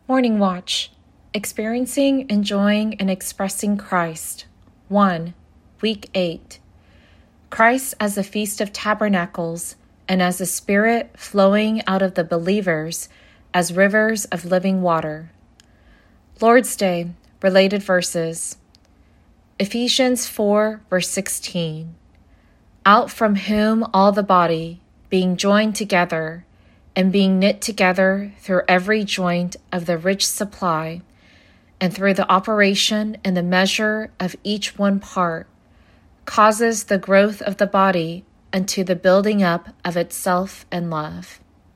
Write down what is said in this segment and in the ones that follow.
Morning Watch. Experiencing, Enjoying, and Expressing Christ. 1. Week 8. Christ as the Feast of Tabernacles, and as the Spirit flowing out of the believers as rivers of living water. Lord's Day. Related verses. Ephesians 4, verse 16. Out from whom all the body, being joined together, and being knit together through every joint of the rich supply, and through the operation and the measure of each one part, causes the growth of the body unto the building up of itself in love.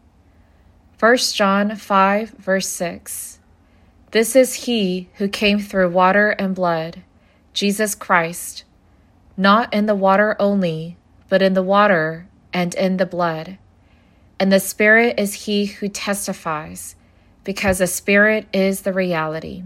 1 John 5, verse 6. This is he who came through water and blood, Jesus Christ, not in the water only, but in the water and in the blood. And the Spirit is he who testifies, because the Spirit is the reality.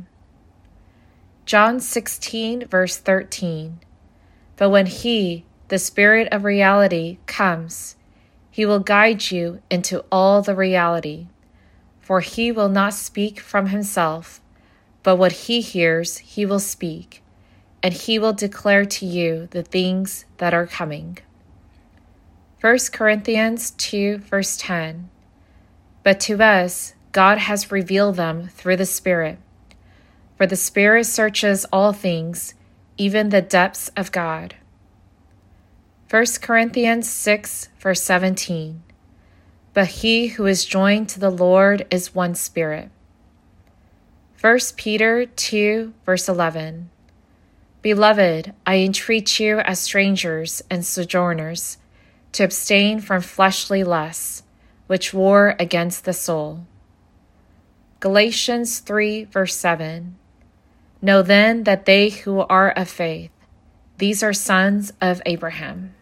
John 16, verse 13. But when he, the Spirit of reality, comes, he will guide you into all the reality. For he will not speak from himself, but what he hears he will speak, and he will declare to you the things that are coming. 1 Corinthians 2, verse 10. But to us God has revealed them through the Spirit. For the Spirit searches all things, even the depths of God. 1 Corinthians 6, verse 17. But he who is joined to the Lord is one spirit. 1 Peter 2, verse 11. Beloved, I entreat you as strangers and sojourners, to abstain from fleshly lusts, which war against the soul. Galatians 3, verse 7. Know then that they who are of faith, these are sons of Abraham.